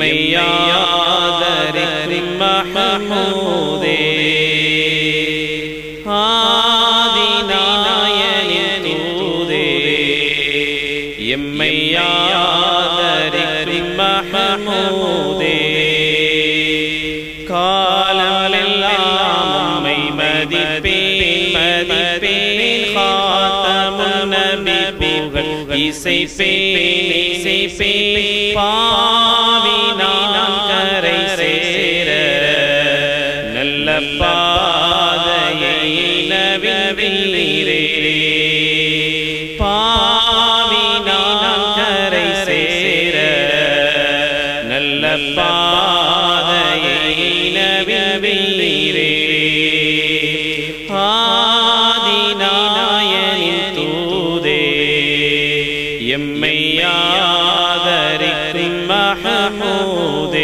எம்மை ஆதரிக்கும் மஹ்மூதே ஆதிநாயனின் தூதே எம்மை ஆதரிக்கும் மஹ்மூதே காலமெல்லாம் உம்மை மதிப்பேன் மதிப்பேன் காத்தமுன் நபி புகழ் இசைப்பேன் பாவி நான் கரை சேர நல்ல பாதையை நவின்றீரே பாவி நான் கரை சேர நல்ல பாதையை நவின்றீரே ஆதிநாயனின் தூதே எம்மை ஆதரிக்கும் மஹ்மூதே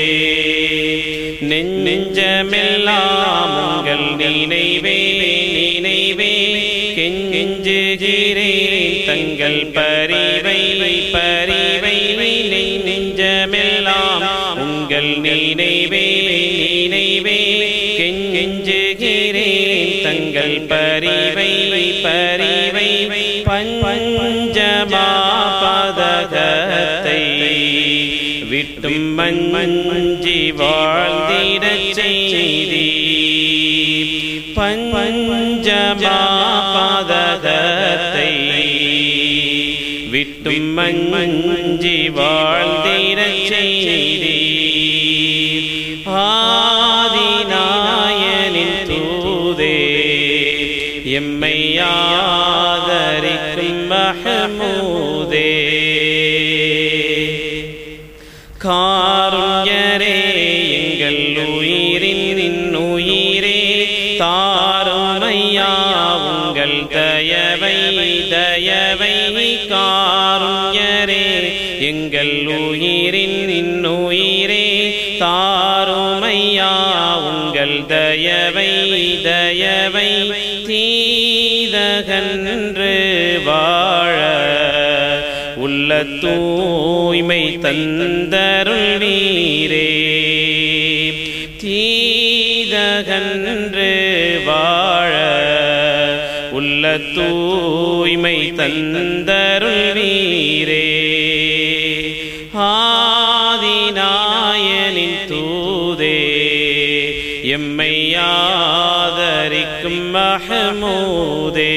நெஞ்சமெல்லாம் உங்கள் நினைவே நினைவே கெஞ்சுகிறேன் தங்கள் பரிவை பரிவை நெஞ்சமெல்லாம் உங்கள் நினைவே நினைவே கெஞ்சுகிறேன் தங்கள் பரிவை பரிவை பஞ்சமா பதகத்தை விட்டும் மஞ்சி வாழ்ந்திடச் செய்தி பஞ்சமா பதகத்தை விட்டும் மஞ்சி வாழ்ந்திடச் செய்தி ஆதிநாயனின் தூதே எம்மை ஆதரிக்கும் மஹ்மூதே காருண்யரே எங்கள் உயிரின் உயிரே தாருமையா உங்கள் தயவை தயவை காருண்யரே எங்கள் உயிரின் உயிரே தாருமையா உங்கள் தயவை தயவை தீதகன்று வாழ உள்ள தூய்மை தந்தருளீரே தீதகன்று வாழ உள்ள தூய்மை தந்தருளீரே ஆதிநாயனின் தூதே எம்மை ஆதரிக்கும் மஹ்மூதே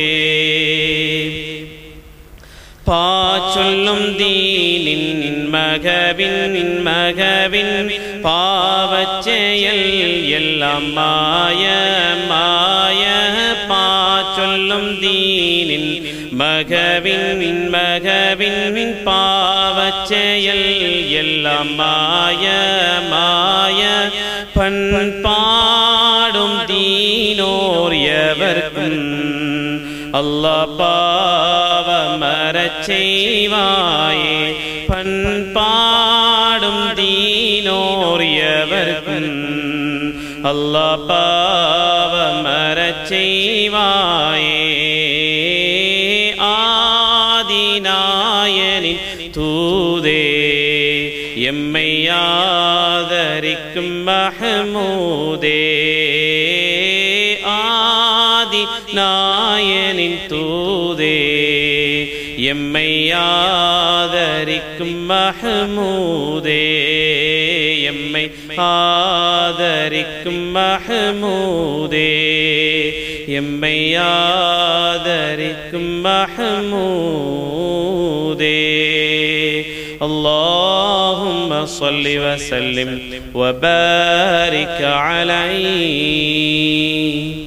பாச்சொல்லும் தீனின் மகவின் மகவின் பாவச்செயல் எல்லாம் மாய மாய பாச்சொல்லும் தீனின் மகவின் மகவின் பாவச்செயல் எல்லாம் மாய மாய பண்பாடும் தீனோர் எவர்க்கும் அல்லாஹ் பாவமறச் செய்வாயே பண்பாடும் தீனோர் எவர்க்கும் அல்லாஹ் பாவமறச் செய்வாயே ஆதிநாயனின் தூதே எம்மை ஆதரிக்கும் மஹ்மூதே ஆதிநாயனின் தூதே எம்மை ஆதரிக்கும் மஹ்மூதே எம்மை ஆதரிக்கும் மஹ்மூதே எம்மை ஆதரிக்கும் மஹ்மூதே اللهم صل وسلم وبارك عليه